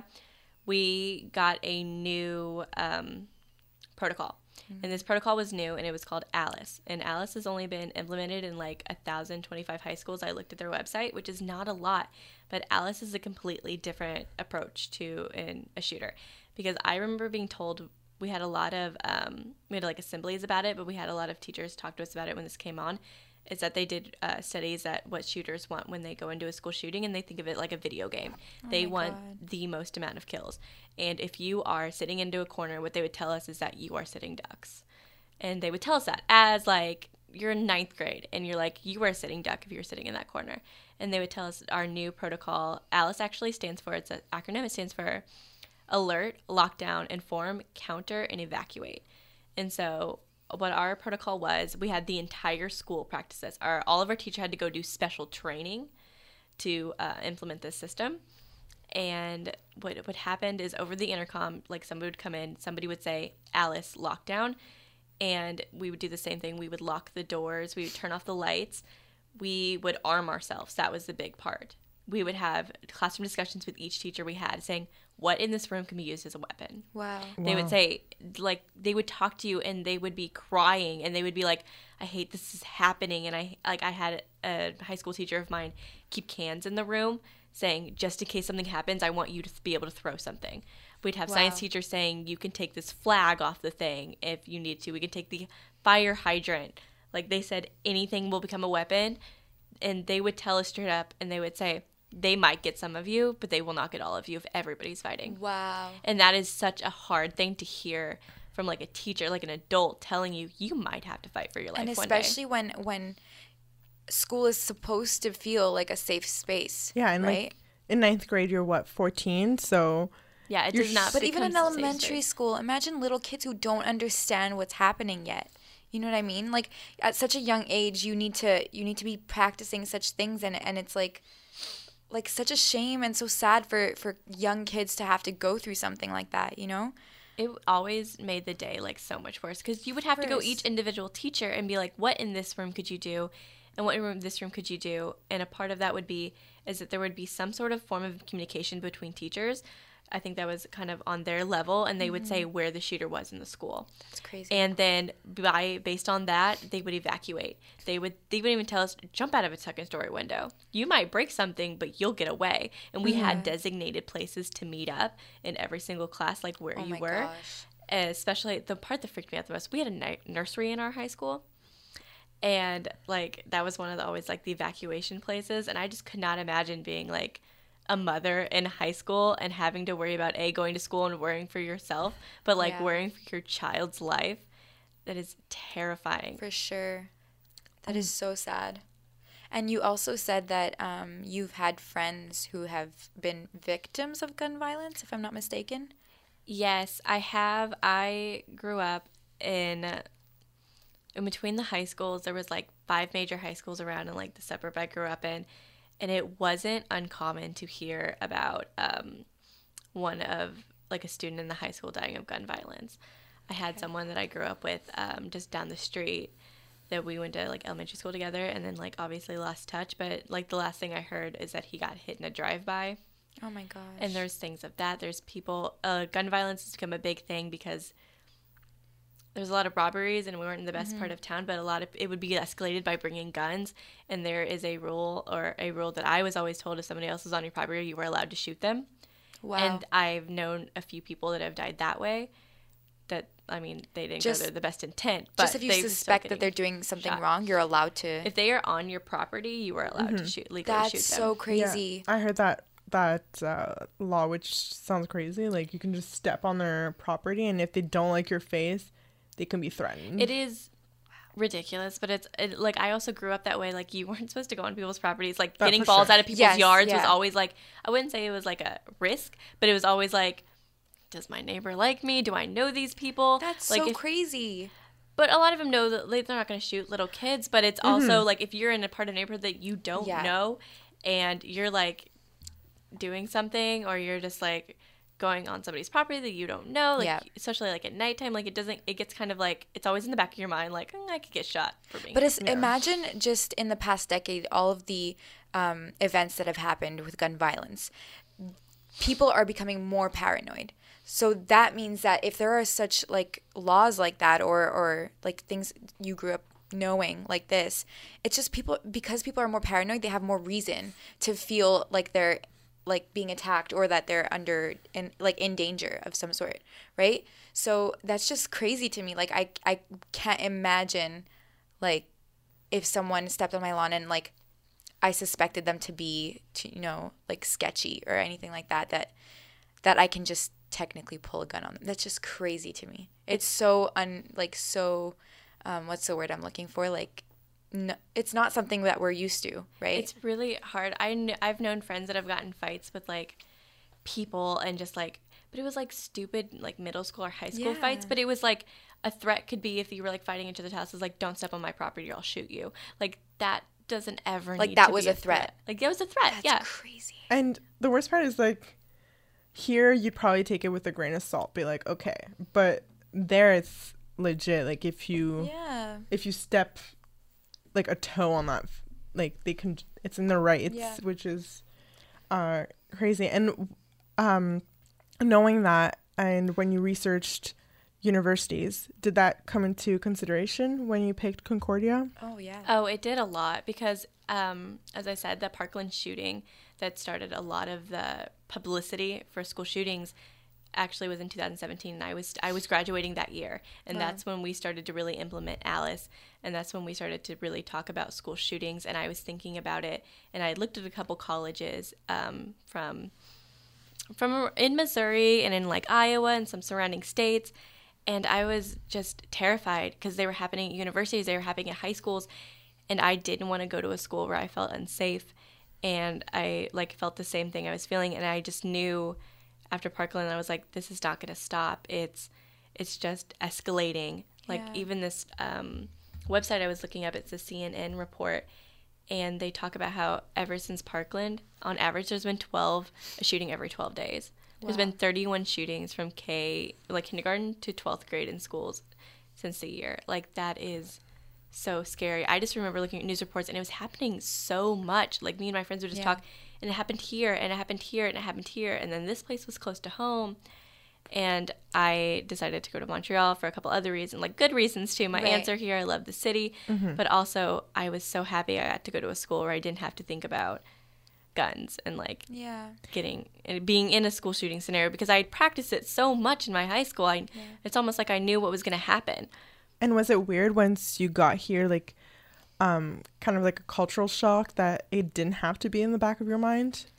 we got a new um, protocol. And this protocol was new, and it was called ALICE. And ALICE has only been implemented in like one thousand twenty-five high schools. I looked at their website, which is not a lot. But ALICE is a completely different approach to an, a shooter. Because I remember being told, we had a lot of, um, we had like assemblies about it, but we had a lot of teachers talk to us about it when this came on. Is that they did uh, studies at what shooters want when they go into a school shooting, and they think of it like a video game. Oh they my want God. the most amount of kills. And if you are sitting into a corner, what they would tell us is that you are sitting ducks. And they would tell us that as like you're in ninth grade, and you're like, you are a sitting duck if you're sitting in that corner. And they would tell us our new protocol, ALICE actually stands for, it's an acronym, it stands for alert, lockdown, inform, counter, and evacuate. And so what our protocol was, we had the entire school practice this. Our, all of our teachers had to go do special training to uh, implement this system. And what what happened is over the intercom, like somebody would come in, somebody would say, Alice, lockdown. And we would do the same thing. We would lock the doors. We would turn off the lights. We would arm ourselves. That was the big part. We would have classroom discussions with each teacher we had saying, what in this room can be used as a weapon? Wow. They Wow. would say, like, they would talk to you and they would be crying and they would be like, I hate this is happening. And I, like, I had a high school teacher of mine keep cans in the room saying, just in case something happens, I want you to be able to throw something. We'd have Wow. science teachers saying, you can take this flag off the thing if you need to. We can take the fire hydrant. Like, they said, anything will become a weapon. And they would tell us straight up, and they would say, they might get some of you, but they will not get all of you if everybody's fighting. Wow. And that is such a hard thing to hear from, like, a teacher, like an adult telling you, you might have to fight for your life And one day. especially when when school is supposed to feel like a safe space. Yeah, and right? like in ninth grade, you're what, fourteen? So Yeah, it You're does not. But even become in a safe elementary space. school, imagine little kids who don't understand what's happening yet. You know what I mean? Like at such a young age, you need to you need to be practicing such things, and and it's like like such a shame and so sad for for young kids to have to go through something like that. You know? It always made the day like so much worse because you would have to go Worse. each individual teacher and be like, what in this room could you do? And what in this room could you do? And a part of that would be is that there would be some sort of form of communication between teachers. I think that was kind of on their level, and they would say where the shooter was in the school. That's crazy. And then by based on that, they would evacuate. They would they would even tell us, jump out of a second story window. You might break something, but you'll get away. And we had designated places to meet up in every single class, like where oh you my were. gosh. Especially the part that freaked me out the most, we had a ni- nursery in our high school. And like that was one of the always like the evacuation places. And I just could not imagine being like a mother in high school and having to worry about a going to school and worrying for yourself, but like Yeah. worrying for your child's life. That is terrifying. For sure. That is so sad. And you also said that um, you've had friends who have been victims of gun violence, if I'm not mistaken. Yes, I have. I grew up in in between the high schools. There was like five major high schools around in like the suburb I grew up in. And it wasn't uncommon to hear about um, one of, like, a student in the high school dying of gun violence. I had okay. someone that I grew up with um, just down the street that we went to, like, elementary school together and then, like, obviously lost touch. But, like, the last thing I heard is that he got hit in a drive-by. Oh, my gosh. And there's things of that. There's people uh, – gun violence has become a big thing because – there's a lot of robberies, and we weren't in the best mm-hmm. part of town, but a lot of it would be escalated by bringing guns. And there is a rule, or a rule that I was always told: if somebody else is on your property, you were allowed to shoot them. Wow. And I've known a few people that have died that way. That I mean, they didn't just, go there the best intent, but just if you suspect that they're doing something shot. wrong, you're allowed to. If they are on your property, you are allowed mm-hmm. to shoot legally. That's shoot them. so crazy. Yeah, I heard that that uh, law, which sounds crazy. Like you can just step on their property, and if they don't like your face, they can be threatened. It is ridiculous, but it's it, like I also grew up that way. Like you weren't supposed to go on people's properties. Like That getting for balls sure. out of people's Yes, yards yeah. was always like, I wouldn't say it was like a risk, but it was always like, does my neighbor like me? Do I know these people? That's like so if, crazy. But a lot of them know that like, they're not going to shoot little kids. But it's also Mm-hmm. like if you're in a part of the neighborhood that you don't Yeah. know, and you're like doing something, or you're just like going on somebody's property that you don't know, like Yeah. especially like at nighttime, like it doesn't, it gets kind of like, it's always in the back of your mind, like mm, I could get shot for being. But it's, Yeah. imagine just in the past decade, all of the um, events that have happened with gun violence. People are becoming more paranoid. So that means that if there are such like laws like that, or, or like things you grew up knowing like this, it's just people, because people are more paranoid, they have more reason to feel like they're like being attacked, or that they're under in like in danger of some sort, right? So that's just crazy to me. Like I I can't imagine like if someone stepped on my lawn and like I suspected them to be to, you know, like sketchy or anything like that, that that I can just technically pull a gun on them. That's just crazy to me. It's so un like so um what's the word I'm looking for? Like no, it's not something that we're used to, right? It's really hard. I kn- I've known friends that have gotten fights with like people and just like, but but it was like stupid like middle school or high school Yeah. fights. But it was like a threat could be if you were like fighting each other's houses, like don't step on my property or I'll shoot you. Like that doesn't ever Like, need that to was be a threat. Like that was a threat. That's yeah. crazy. And the worst part is like here you'd probably take it with a grain of salt, be like, okay, but there it's legit. Like if you Yeah. if you step like a toe on that, like they can, it's in the rights, Yeah. which is uh crazy. And um knowing that, and when you researched universities, did that come into consideration when you picked Concordia? Oh, yeah. Oh, it did a lot because, um, as I said, the Parkland shooting that started a lot of the publicity for school shootings actually was in two thousand seventeen, and I was I was graduating that year, and Wow. that's when we started to really implement Alice, and that's when we started to really talk about school shootings, and I was thinking about it, and I looked at a couple colleges um, from from in Missouri and in like Iowa and some surrounding states. And I was just terrified because they were happening at universities, they were happening at high schools, and I didn't want to go to a school where I felt unsafe. And I like felt the same thing I was feeling, and I just knew after Parkland, I was like, this is not going to stop. It's it's just escalating. Like Yeah. even this um, website I was looking up, it's a C N N report, and they talk about how ever since Parkland, on average, there's been twelve a shooting every twelve days. There's Wow. been thirty-one shootings from K, like kindergarten to twelfth grade in schools since the year. Like, that is so scary. I just remember looking at news reports, and it was happening so much. Like, me and my friends would just Yeah. talk, and it happened here, and it happened here, and it happened here, and then this place was close to home. And I decided to go to Montreal for a couple other reasons, like good reasons too. My Right. aunts are here. I love the city. But also, I was so happy I got to go to a school where I didn't have to think about guns and like Yeah. getting and being in a school shooting scenario, because I had practiced it so much in my high school. I it's almost like I knew what was going to happen. And was it weird once you got here, like um kind of like a cultural shock that it didn't have to be in the back of your mind?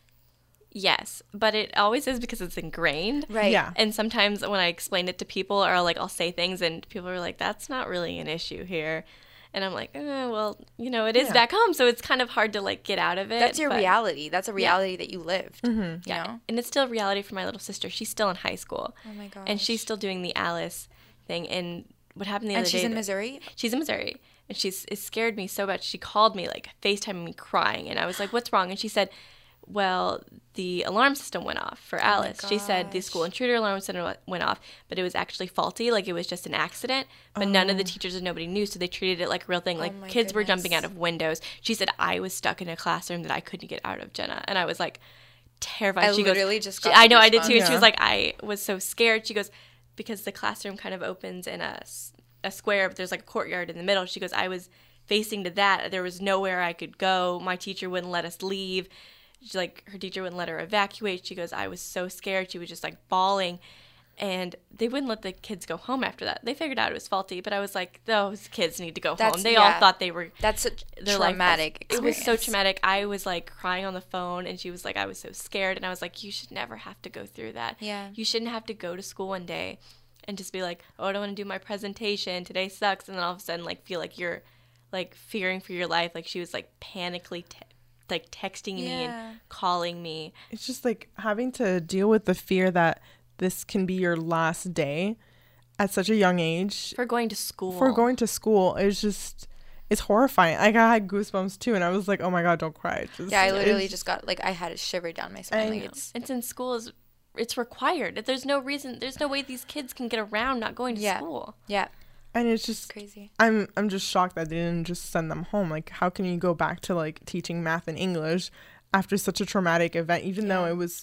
Yes, but it always is because it's ingrained. Right. Yeah. And sometimes when I explain it to people, or like I'll say things and people are like, that's not really an issue here. And I'm like, eh, well, you know, it is Yeah. back home, so it's kind of hard to like get out of it. That's your but- reality. That's a reality that you lived. Mm-hmm. You Yeah, know? and it's still a reality for my little sister. She's still in high school. Oh my gosh. And she's still doing the Alice thing. And what happened the And other she's day? in Missouri? She's in Missouri. And she's it scared me so much. She called me, like, FaceTiming me crying. And I was like, what's wrong? And she said, well, the alarm system went off for Alice. She said the school intruder alarm system went off, but it was actually faulty. Like, it was just an accident. But none of the teachers or nobody knew, so they treated it like a real thing. Like, my kids were jumping goodness. out of windows. She said, I was stuck in a classroom that I couldn't get out of, Jenna. And I was like, terrified. I she literally goes, just she- got I know, I did too. goosebumps. And she Yeah. was like, I was so scared. She goes, because the classroom kind of opens in a, s- a square, but there's like a courtyard in the middle. She goes, I was facing to that. There was nowhere I could go. My teacher wouldn't let us leave. She, like, her teacher wouldn't let her evacuate. She goes, I was so scared. She was just like bawling. And they wouldn't let the kids go home after that. They figured out it was faulty, but I was like, those kids need to go That's- home. They yeah. all thought they were That's a their life was- traumatic It was so experience. traumatic. I was like crying on the phone, and she was like, I was so scared. And I was like, you should never have to go through that. Yeah. You shouldn't have to go to school one day and just be like, oh, I don't want to do my presentation. Today sucks. And then all of a sudden, like, feel like you're like fearing for your life. Like, she was like panically te- like texting me Yeah. and calling me. It's just like having to deal with the fear that this can be your last day at such a young age For going to school. for going to school. It's just, it's horrifying. Like, I had goosebumps too, and I was like, oh my God, don't cry. It's just, Yeah, I literally it's- just got, like, I had a shiver down my spine. I Like, know. it's, It's in school is it's required. There's no reason. There's no way these kids can get around not going to Yeah. school. yeah, and it's just crazy. I'm I'm just shocked that they didn't just send them home. Like, how can you go back to like teaching math and English after such a traumatic event, even though Yeah. it was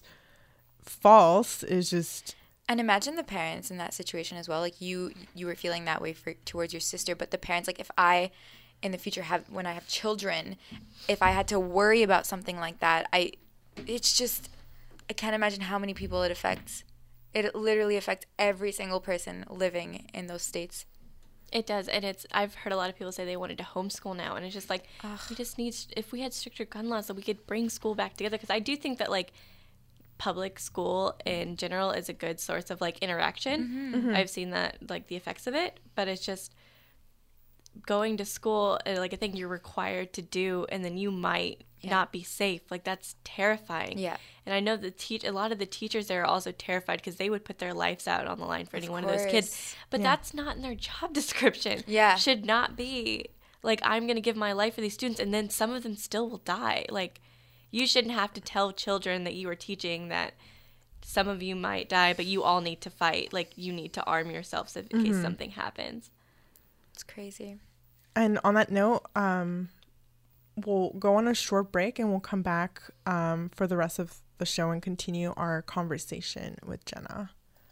false? Is just And imagine the parents in that situation as well. Like, you you were feeling that way for towards your sister, but the parents, like, if I in the future have when I have children, if I had to worry about something like that, I it's just I can't imagine how many people it affects. It literally affects every single person living in those states. It does, and it's. I've heard a lot of people say they wanted to homeschool now, and it's just like we just need. If we had stricter gun laws, that we could bring school back together. Because I do think that like public school in general is a good source of like interaction. I've seen that like the effects of it, but it's just going to school uh, like a thing you're required to do, and then you might yeah. not be safe. Like, that's terrifying. Yeah. And I know the te- a lot of the teachers there are also terrified because they would put their lives out on the line for any of one course. of those kids. But Yeah. that's not in their job description. Yeah. Should not be, like, I'm going to give my life for these students, and then some of them still will die. Like, you shouldn't have to tell children that you are teaching that some of you might die, but you all need to fight. Like, you need to arm yourselves if, in Mm-hmm. case something happens. It's crazy. And on that note, um, we'll go on a short break and we'll come back um, for the rest of the show and continue our conversation with Jenna.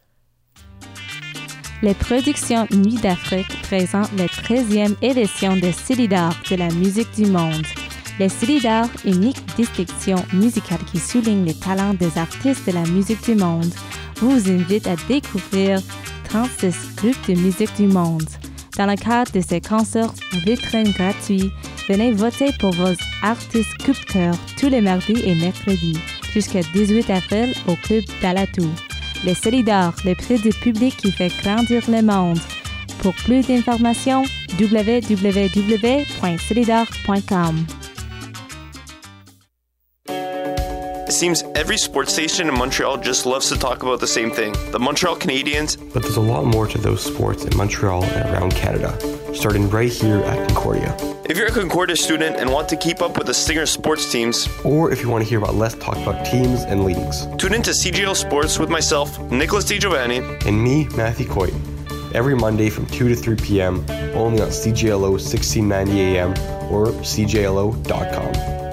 Les productions Nuit d'Afrique présentent la treizième édition des Célidars de la musique du monde. Les Célidars, unique distinction musicale qui souligne les talents des artistes de la musique du monde, vous invite à découvrir trente-six groupes de musique du monde. Dans le cadre de ces concerts vitrines gratuits, venez voter pour vos artistes coup de cœur tous les mardis et mercredis, jusqu'à dix-huit avril au Club d'Alatou. Les Célidars, le prix du public qui fait grandir le monde. Pour plus d'informations, w w w point célidars point com. It seems every sports station in Montreal just loves to talk about the same thing, the Montreal Canadiens. But there's a lot more to those sports in Montreal and around Canada, starting right here at Concordia. If you're a Concordia student and want to keep up with the Stinger sports teams, or if you want to hear about less talk about teams and leagues, tune into C G L Sports with myself, Nicholas DiGiovanni, and me, Matthew Coit, every Monday from two to three p.m., only on C J L O sixteen ninety A M or c j l o dot com.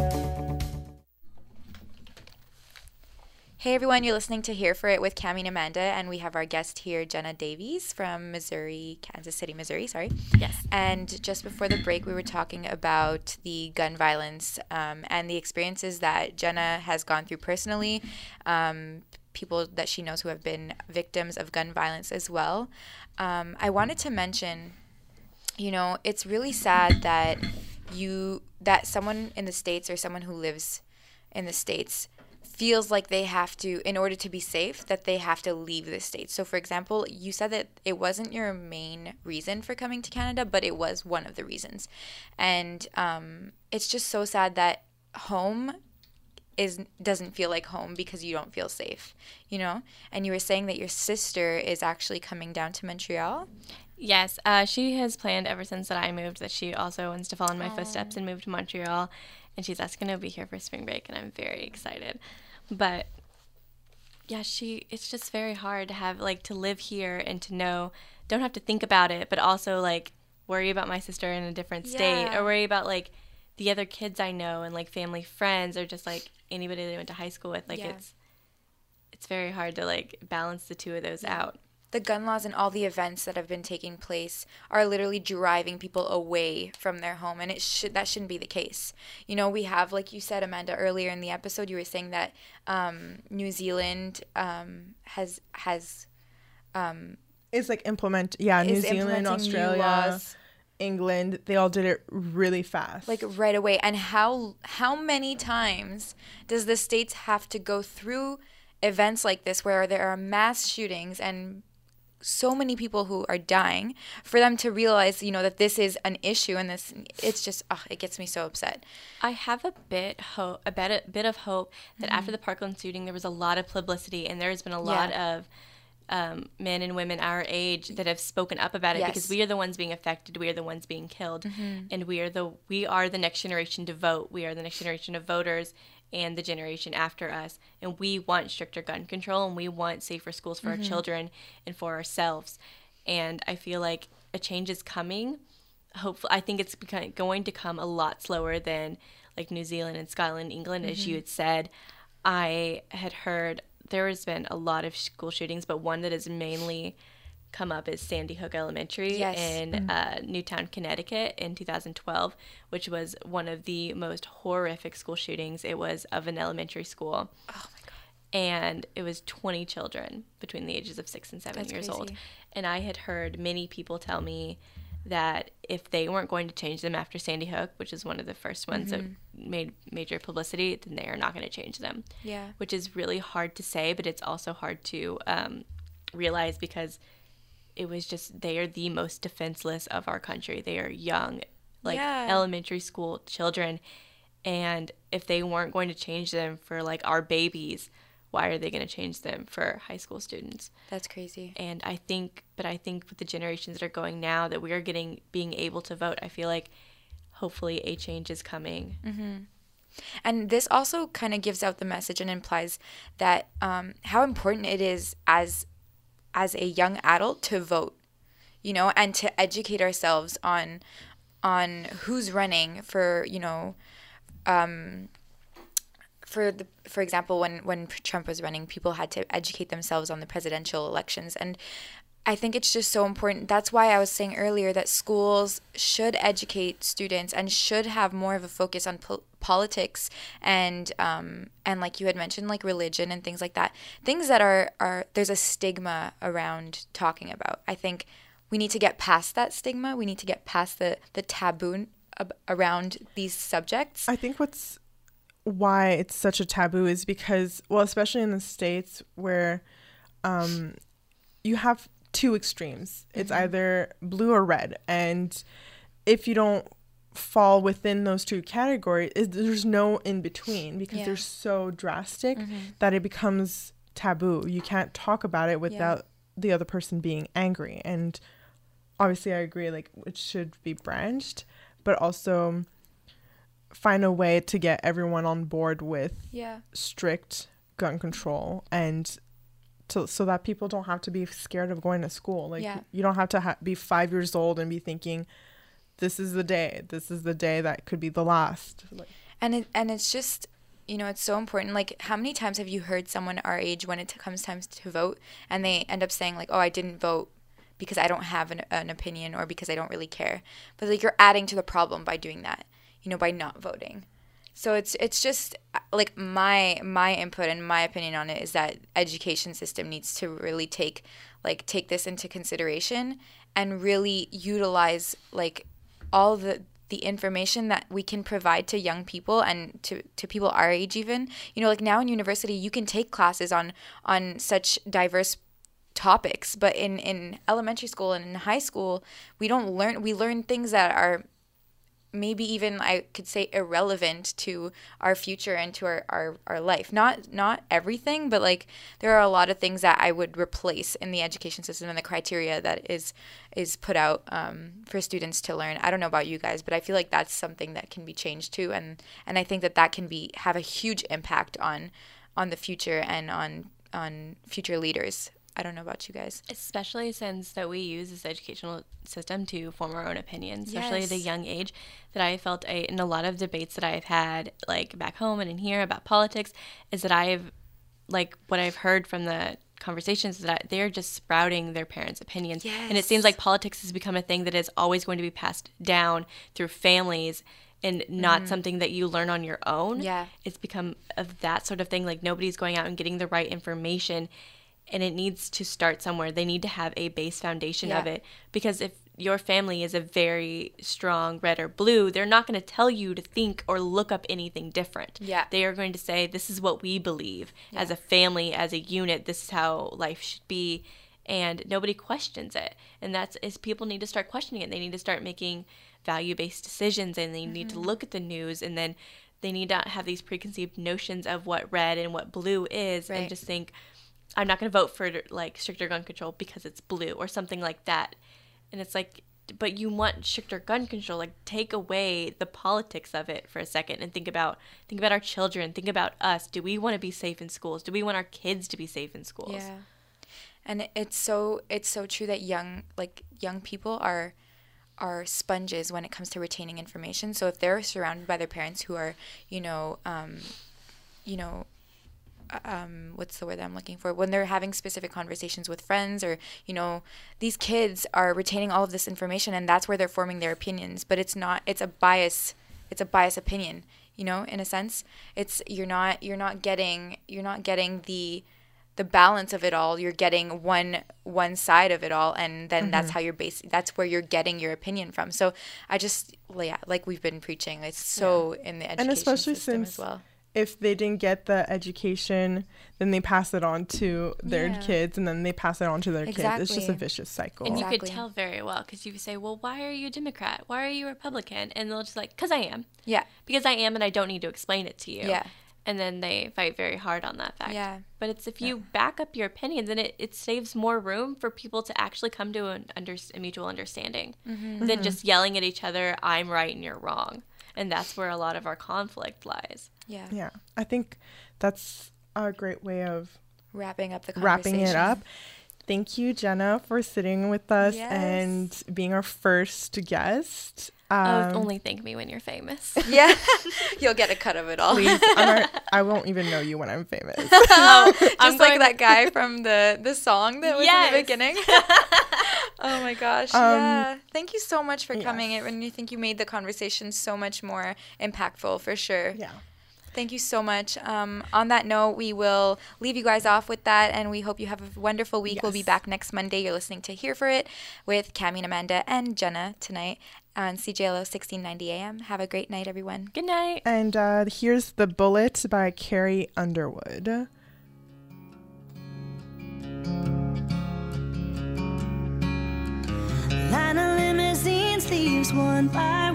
Hey everyone, you're listening to Here for It with Cami and Amanda, and we have our guest here, Jenna Davies from Missouri, Kansas City, Missouri, sorry. Yes. And just before the break, we were talking about the gun violence um, and the experiences that Jenna has gone through personally, um, people that she knows who have been victims of gun violence as well. Um, I wanted to mention, you know, it's really sad that you, that someone in the States or someone who lives in the States feels like they have to, in order to be safe, that they have to leave the States. So, for example, you said that it wasn't your main reason for coming to Canada, but it was one of the reasons. And um, it's just so sad that home is doesn't feel like home because you don't feel safe, you know? And you were saying that your sister is actually coming down to Montreal? Yes, uh, she has planned ever since that I moved that she also wants to follow in my Aww. footsteps and move to Montreal. And she's asking to be here for spring break, and I'm very excited. But yeah, she it's just very hard to have, like, to live here and to know, don't have to think about it, but also, like, worry about my sister in a different state, Yeah. or worry about, like, the other kids I know and, like, family friends, or just, like, anybody they went to high school with. Like, Yeah. it's it's very hard to, like, balance the two of those Yeah. out. The gun laws and all the events that have been taking place are literally driving people away from their home, and it should that shouldn't be the case. You know, we have, like you said, Amanda, earlier in the episode, you were saying that um, New Zealand um, has has um, It's like implement, yeah, New is Zealand, implementing new Australia, laws. England, they all did it really fast. Like right away. And how how many times does the States have to go through events like this where there are mass shootings and so many people who are dying for them to realize, you know, that this is an issue, and this it's just oh, it gets me so upset. I have a bit hope, a bit, a bit of hope that Mm-hmm. after the Parkland shooting, there was a lot of publicity, and there has been a lot Yeah. of um, men and women our age that have spoken up about it, Yes. because we are the ones being affected, we are the ones being killed, Mhm. and we are the we are the next generation to vote. We are the next generation of voters and the generation after us, and we want stricter gun control, and we want safer schools for Mhm. our children and for ourselves. And I feel like a change is coming. Hopefully, I think it's become, going to come a lot slower than like New Zealand and Scotland, England, as you Mhm. had said. I had heard there has been a lot of school shootings, but one that has mainly come up is Sandy Hook Elementary Yes. in Mm. uh, Newtown, Connecticut in two thousand twelve, which was one of the most horrific school shootings. It was of an elementary school. Oh my God. And it was twenty children between the ages of six and seven That's years old. crazy. And I had heard many people tell me that if they weren't going to change them after Sandy Hook, which is one of the first ones Mhm. that made major publicity, then they are not going to change them. Yeah. Which is really hard to say, but it's also hard to um, realize, because it was just, they are the most defenseless of our country. They are young, like Yeah. elementary school children. And if they weren't going to change them for like our babies, why are they going to change them for high school students? That's crazy. And I think, but I think with the generations that are going now, that we are getting, being able to vote, I feel like hopefully a change is coming. Mm-hmm. And this also kind of gives out the message and implies that um, how important it is as as a young adult to vote, you know, and to educate ourselves on on who's running for, you know, um, for the for example, when when Trump was running, people had to educate themselves on the presidential elections. And I think it's just so important. That's why I was saying earlier that schools should educate students and should have more of a focus on po- politics and um, and like you had mentioned, like religion and things like that. Things that are, are there's a stigma around talking about. I think we need to get past that stigma. We need to get past the, the taboo ab- around these subjects. I think what's why it's such a taboo is because, well, especially in the States where um, you have two extremes. It's mm-hmm. either blue or red. And if you don't fall within those two categories, it, there's no in between because yeah. they're so drastic mm-hmm. that it becomes taboo. You can't talk about it without yeah. the other person being angry. And obviously I agree, like it should be branched, but also find a way to get everyone on board with yeah. strict gun control and to, so that people don't have to be scared of going to school. Like yeah. you don't have to ha- be five years old and be thinking, this is the day, this is the day that could be the last. Like, and it, and it's just, you know, it's so important. Like, how many times have you heard someone our age when it comes time to vote and they end up saying like, oh, I didn't vote because I don't have an, an opinion or because I don't really care. But like you're adding to the problem by doing that, you know, by not voting. So it's it's just like my my input and my opinion on it is that education system needs to really take like take this into consideration and really utilize like all the the information that we can provide to young people and to, to people our age even. You know, like now in university you can take classes on on such diverse topics, but in, in elementary school and in high school we don't learn we learn things that are maybe even I could say irrelevant to our future and to our, our, our life. Not not everything, but like there are a lot of things that I would replace in the education system and the criteria that is is put out um, for students to learn. I don't know about you guys, but I feel like that's something that can be changed too, and and I think that that can be have a huge impact on on the future and on on future leaders. I don't know about you guys. Especially since that we use this educational system to form our own opinions, especially yes. at a young age, that I felt a, in a lot of debates that I've had, like back home and in here about politics, is that I've, like what I've heard from the conversations is that they're just sprouting their parents' opinions. Yes. And it seems like politics has become a thing that is always going to be passed down through families and not mm. something that you learn on your own. Yeah. It's become of that sort of thing. Like nobody's going out and getting the right information. And it needs to start somewhere. They need to have a base foundation yeah. of it. Because if your family is a very strong red or blue, they're not going to tell you to think or look up anything different. Yeah. They are going to say, this is what we believe. Yeah. As a family, as a unit, this is how life should be. And nobody questions it. And that's is people need to start questioning it. They need to start making value-based decisions. And they mm-hmm. need to look at the news. And then they need to have these preconceived notions of what red and what blue is. Right. And just think, I'm not going to vote for like stricter gun control because it's blue or something like that. And it's like, but you want stricter gun control, like take away the politics of it for a second and think about think about our children, think about us. Do we want to be safe in schools? Do we want our kids to be safe in schools? Yeah. And it's so it's so true that young like young people are are sponges when it comes to retaining information. So if they're surrounded by their parents who are, you know, um, you know, um, what's the word that I'm looking for? When they're having specific conversations with friends or, you know, these kids are retaining all of this information and that's where they're forming their opinions. But it's not, it's a bias, it's a bias opinion, you know, in a sense. It's, you're not, you're not getting, you're not getting the, the balance of it all. You're getting one, one side of it all. And then mm-hmm. that's how you're basing, that's where you're getting your opinion from. So I just, well, yeah, like we've been preaching, it's so yeah. in the education and especially system since as well. if they didn't get the education, then they pass it on to their Yeah. kids, and then they pass it on to their Exactly. kids. It's just a vicious cycle. And Exactly. you could tell very well because you say, well, why are you a Democrat? Why are you a Republican? And they'll just like, because I am. Yeah. Because I am and I don't need to explain it to you. Yeah. And then they fight very hard on that fact. Yeah. But it's if you back up your opinions, then it, it saves more room for people to actually come to an under, a mutual understanding Mm-hmm. than Mhm. just yelling at each other, I'm right and you're wrong. And that's where a lot of our conflict lies. Yeah. Yeah. I think that's a great way of Wrapping up the wrapping it conversation. up. Thank you, Jenna, for sitting with us Yes. and being our first guest. Oh, Um, only thank me when you're famous. Yeah. You'll get a cut of it all. Please, I'm our, I won't even know you when I'm famous. Oh, just I'm like going- that guy from the the song that was in Yes. the beginning. Oh my gosh. Um, yeah. Thank you so much for coming. yes. It and you think you made the conversation so much more impactful for sure. Yeah. Thank you so much. Um, on that note, we will leave you guys off with that, and we hope you have a wonderful week. We'll be Yes. back next Monday. You're listening to Here For It with Cammie and Amanda and Jenna tonight on C J L O sixteen ninety A M. Have a great night, everyone. Good night. And uh, here's The Bullet by Carrie Underwood. Line of limousines leaves one by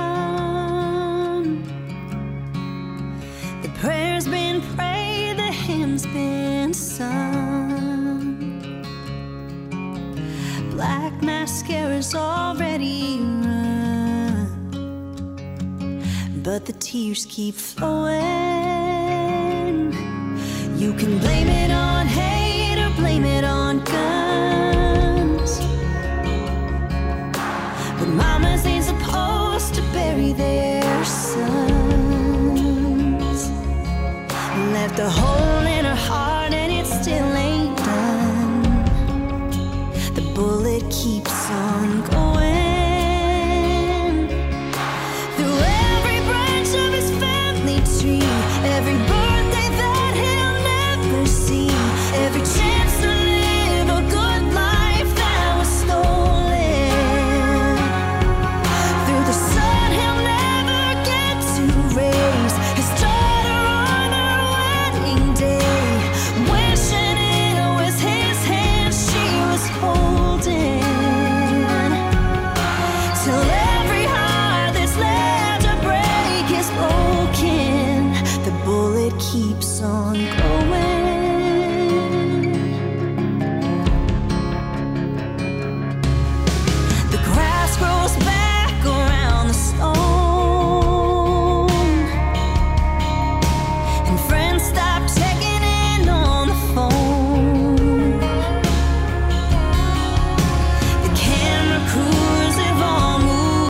one. The prayer's been prayed, the hymn's been sung. Black mascara's already run, but the tears keep flowing. You can blame it on hate or blame it on guns, but mamas ain't supposed to bury their sons. Left a hole in her heart and it still ain't done. The bullet keeps on going through every branch of his family tree, every